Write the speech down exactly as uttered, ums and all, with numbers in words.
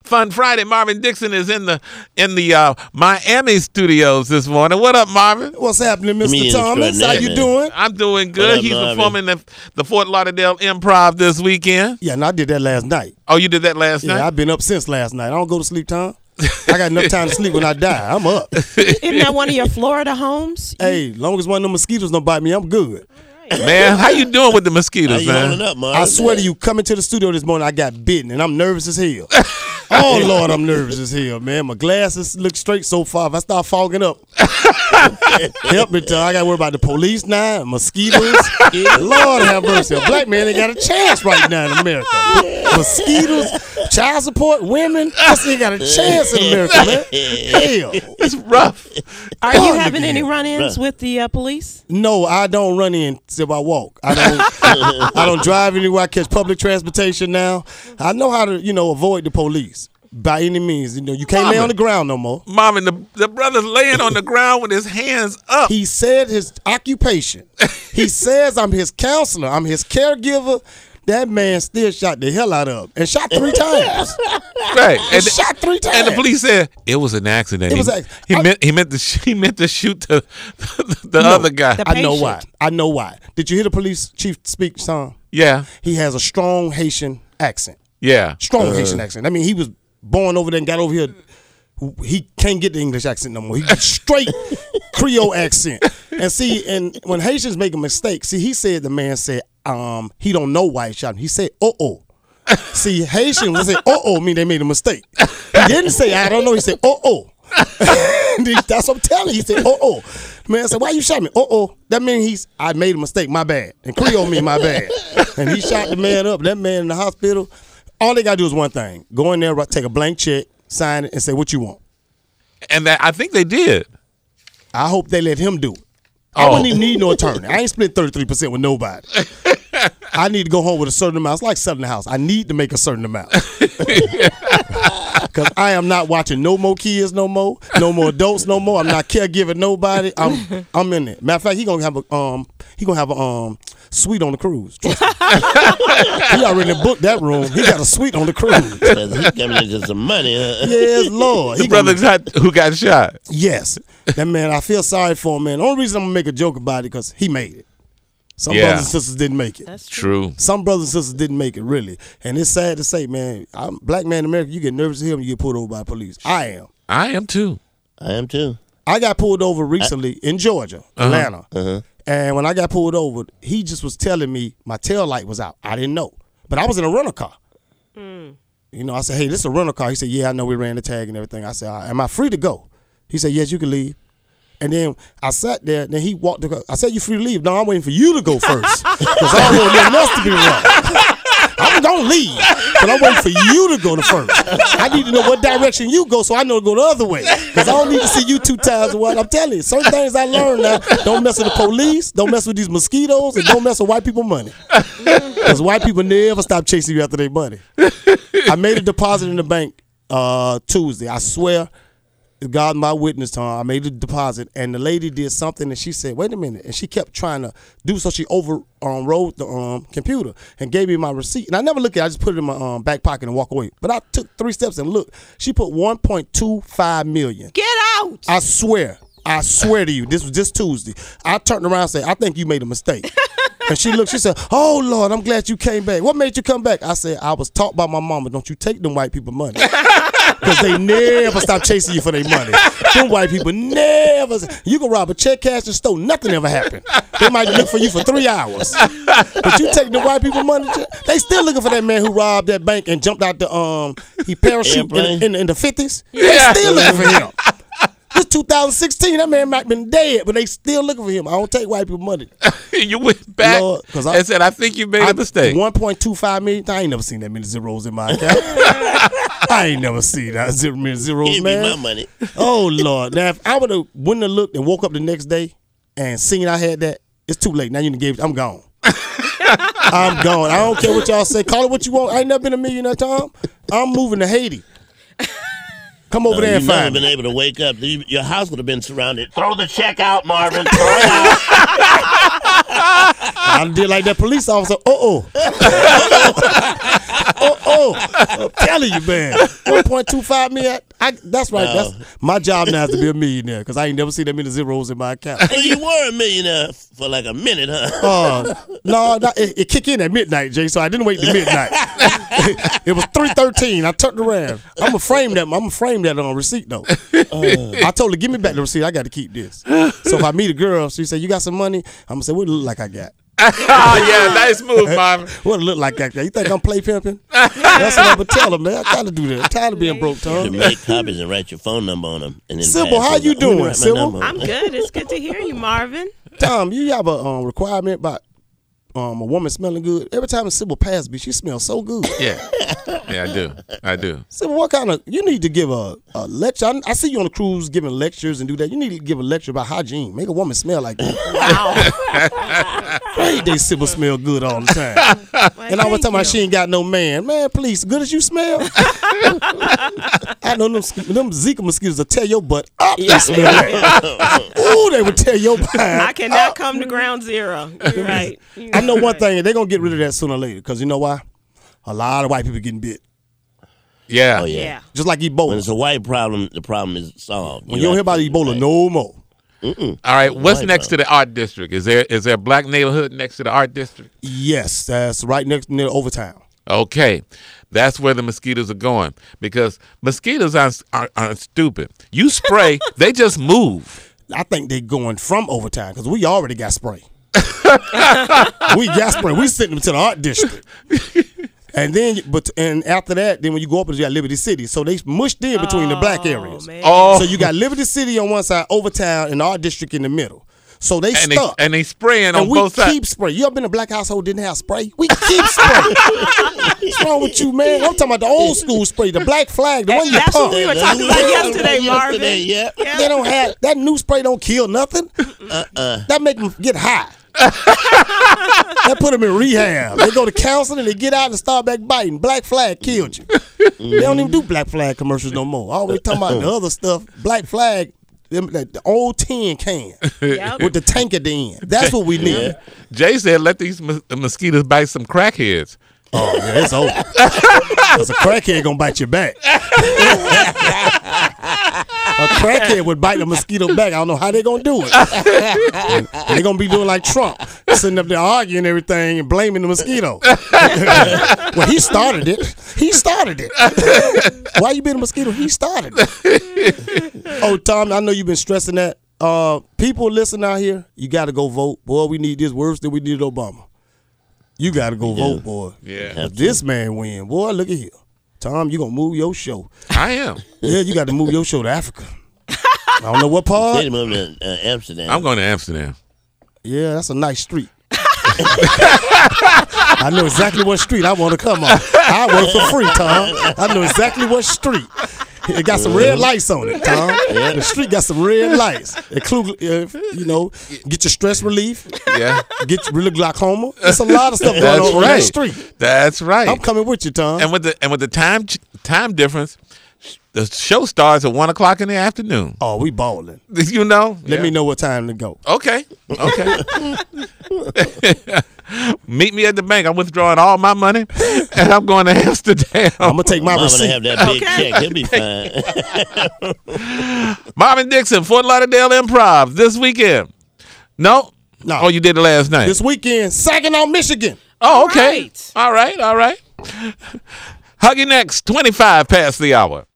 Fun Friday. Marvin Dixon is in the in the uh, Miami studios this morning. What up, Marvin? What's happening, Mister Me Thomas? How you man. doing? I'm doing good. up, He's Marvin? performing the, the Fort Lauderdale Improv this weekend. Yeah, and I did that last night. Oh, you did that last Yeah, night? I've been up since last night. I don't go to sleep time. I got enough time to sleep when I die. I'm up. Isn't that one of your Florida homes? Hey, long as one of them mosquitoes don't bite me, I'm good. Man, how you doing with the How mosquitoes, you holding man? up, Marvin? I swear to you, coming to the studio this morning, I got bitten, and I'm nervous as hell. Oh, Lord, I'm nervous as hell, man. My glasses look straight so far. If I start fogging up, help me, tell. I got to worry about the police now, mosquitoes. Lord have mercy. A black man ain't got a chance right now in America. Mosquitoes, child support, women. This ain't got a chance in America, man. Hell. It's rough. Are you Hard to having get. any run-ins with the uh, police? No, I don't run in till I walk. I don't. I don't drive anywhere. I catch public transportation now. I know how to, you know, avoid the police by any means. You know, you can't lay on the ground no more. Marvin, the, the brother's laying on the ground with his hands up. He said his occupation. He says I'm his counselor. I'm his caregiver. That man still shot the hell out of him and shot three times. Right. And shot three times. And the police said it was an accident. It was he, an- he I- meant he meant to sh- he meant to shoot the the No. other guy. The I know patient. why. I know why. Did you hear the police chief speak, son? Yeah, He has a strong Haitian accent. yeah. Strong Haitian accent. I mean, he was born over there and got over here. He can't get the English accent no more. He gets straight Creole accent. And see, and when Haitians make a mistake, see, he said the man said um he don't know why he shot him. He said uh oh. See, Haitians will say uh oh mean they made a mistake. He didn't say I don't know. He said uh oh. That's what I'm telling you. He said uh oh. Man said, why you shot me? Uh oh. That means he's I made a mistake. My bad. And Creole mean my bad. And he shot the man up. That man in the hospital. All they gotta do is one thing: go in there, take a blank check, sign it, and say what you want. And that I think they did. I hope they let him do it. I Oh. wouldn't even need no attorney. I ain't split thirty-three percent with nobody. I need to go home with a certain amount. It's like selling the house. I need to make a certain amount. Because I am not watching no more kids no more, no more adults no more. I'm not caregiving nobody. I'm I'm in it. Matter of fact, he gonna have a um he gonna have a um suite on the cruise. Trust me. He already booked that room. He got a suite on the cruise. He coming into some money, huh? Yes, Lord. The He brother gonna- got, who got shot. Yes. That man, I feel sorry for him, man. The only reason I'm going to make a joke about it because he made it. Some Yeah. brothers and sisters didn't make it. That's true. True. Some brothers and sisters didn't make it, really. And it's sad to say, man, I'm black man in America, you get nervous as hell when you get pulled over by police. I am. I am too. I am too. I got pulled over recently in Georgia, Atlanta. Uh-huh. And when I got pulled over, he just was telling me my tail light was out. I didn't know. But I was in a rental car. You know, I said, hey, this is a rental car. He said, yeah, I know we ran the tag and everything. I said, am I free to go? He said, yes, you can leave. And then I sat there, then he walked the car. I said, you free to leave? No, I'm waiting for you to go first. Because I don't want nothing else to be wrong. I'm going to leave, but I'm waiting for you to go to first. I need to know what direction you go so I know to go the other way. Because I don't need to see you two times. What I'm telling you, certain things I learned now, don't mess with the police, don't mess with these mosquitoes, and don't mess with white people money. Because white people never stop chasing you after their money. I made a deposit in the bank uh, Tuesday. I swear, God my witness, Tom. I made a deposit, and the lady did something, and she said, wait a minute. And she kept trying to do so. She over um, rode the um, computer and gave me my receipt. And I never looked at it. I just put it in my um, back pocket and walk away. But I took three steps and looked. She put one point two five million dollars. Get out. I swear. I swear to you, this was just Tuesday. I turned around and said, I think you made a mistake. And she looked, she said, oh, Lord, I'm glad you came back. What made you come back? I said, I was taught by my mama, don't you take them white people money. Because they never stop chasing you for their money. Them white people never, you can rob a check cash and store, nothing ever happened. They might look for you for three hours. But you take the white people money, they still looking for that man who robbed that bank and jumped out the, um, he parachute in, in, in the fifties. Yeah. They still looking for him. This two thousand sixteen, that man might have been dead, but they still looking for him. I don't take white people money. You went back Lord, 'cause I- and said, I think you made a mistake. one point two five million. I ain't never seen that many zeros in my account. I ain't never seen that zero many zeros, Give me man. my money. Oh Lord! Now if I would have wouldn't have looked and woke up the next day and seen I had that, it's too late. Now you done gave. I'm gone. I'm gone. I don't care what y'all say. Call it what you want. I ain't never been a millionaire, Tom. I'm moving to Haiti. Come over No, there and you've never find been me. able to wake up. You- Your house would have been surrounded. Throw the check out, Marvin. Throw it out. I did like that police officer. Uh oh. Uh know. I'm telling you, man. one point two five million. I, that's right. No. That's my job now is to be a millionaire because I ain't never seen that many zeros in my account. Well, you were a millionaire for like a minute, huh? Uh, no, no it, it kicked in at midnight, Jay. So I didn't wait to midnight. It was three thirteen. I turned around. I'm gonna frame that. I'm gonna frame that on a receipt though. Uh, I told her, give me back the receipt. I got to keep this. So if I meet a girl, she said, "You got some money?" I'm gonna say, "What it look like I got?" Oh yeah, nice move, Marvin. What it look like that? You think I'm play pimping? That's what I'm gonna tell them, man. I gotta do that. I'm tired of being broke, You Tom. make copies and write your phone number on them. And then Sybil, pass how them you out. I'm gonna doing, write my Sybil? number on I'm them. good. It's good to hear you, Marvin. Tom, you have a um, requirement about um, a woman smelling good. Every time Sybil passes me, she smells so good. Yeah, yeah, I do, I do. Sybil, what kind of? You need to give a, a lecture. I, I see you on the cruise giving lectures and do that. You need to give a lecture about hygiene. Make a woman smell like that. Wow. Great day, Sybil smell good all the time. Well, And I was thank talking about you. she ain't got no man. Man, please, good as you smell. I know them, them Zika mosquitoes will tear your butt up. They smell like. Ooh, they would tear your butt I cannot up. come to ground zero. You're right. You're I know one right. thing, they're going to get rid of that sooner or later. Because you know why? A lot of white people getting bit. Yeah, Oh, yeah. Yeah. Just like When Ebola. it's a white problem, the problem is solved. When you don't hear about Ebola no more. All right, what's Right, next bro. to the art district? Is there is there a black neighborhood next to the art district? Yes, that's right next near Overtown. Okay, that's where the mosquitoes are going because mosquitoes aren't, aren't, aren't stupid. You spray, they just move. I think they going from Overtown because we already got spray. We got spray. We sent them to the art district. And then, but and after that, then when you go up, you got Liberty City. So they mushed in between the black areas. man. Oh, So you got Liberty City on one side, Overtown, and the art district in the middle. So they and they stuck. and they spraying on And we both keep sides. spray. You ever been in a black household didn't have spray? We keep spray. What's wrong with you, man? I'm talking about the old school spray, the black flag, the one you That's what pump. we were talking about yesterday, Marvin. Yeah. They don't have that new spray. Don't kill nothing. Uh-uh. That make them get high. That put them in rehab. They go to counseling and they get out and start back biting. Black flag killed you. They don't even do black flag commercials no more. Always talking about the other stuff. Black flag, them, that, the old tin can Yep. with the tank at the end. That's what we need. Jay said, "Let these mos- mosquitoes bite some crackheads." Oh yeah, it's over. Cause a crackhead gonna bite your back. A crackhead would bite a mosquito back. I don't know how they gonna do it. And they gonna be doing like Trump, sitting up there arguing everything and blaming the mosquito. Well, he started it. He started it. Why you being a mosquito? He started it. Oh, Tom, I know you've been stressing that. Uh, people listen out here, you gotta go vote. Boy, we need this worse than we did Obama. You gotta go vote, boy. Yeah, If this man win, boy, look at here. Tom, you gonna move your show. I am. Yeah, you got to move your show to Africa. I don't know what part. They moved to uh, Amsterdam. I'm going to Amsterdam. Yeah, that's a nice street. I know exactly what street I want to come on. I work for free, Tom. I know exactly what street. It got some red lights on it, Tom. The street got some red lights. Include, uh, you know, get your stress relief. Yeah, Get your real glaucoma. There's a lot of stuff going that's on on that right. street. That's right. I'm coming with you, Tom. And with the and with the time ch- time difference, the show starts at one o'clock in the afternoon. Oh, we balling. You know. Let Yeah. me know what time to go. Okay. Okay. Meet me at the bank. I'm withdrawing all my money, and I'm going to Amsterdam. I'm gonna take my Mama to receipt. have that big Okay. check. He'll be fine. Marvin Dixon, Fort Lauderdale Improv this weekend. No. No. Oh, you did it last night. This weekend, Saginaw, Michigan. oh, okay. Right. All right. All right. Huggy next. twenty-five past the hour.